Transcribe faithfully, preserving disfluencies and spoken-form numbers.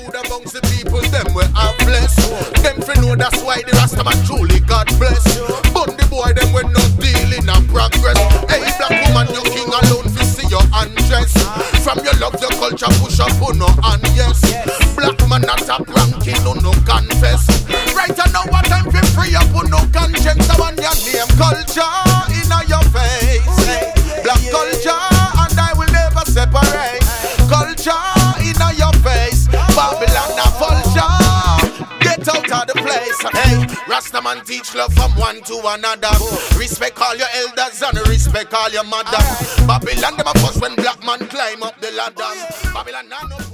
food amongst the people, them we have blessed. Them fi know that's why the Rastaman truly God bless. But the boy them we not dealing a progress. Hey black woman, your king alone fi see your undress. From your love, your culture, push up on no and yes. Black man not a ranking, no no confess. Right now what time fi free up on no conscience. I want your name culture in your face. Hey, black culture and I will never separate. Culture in your face. Babylon a vulture. Get out of the place. Hey, Rastaman teach love from one to another. Respect all your elders and respect all your mother. Babylon them a fuss when black man climb up the ladder. Babylon nah no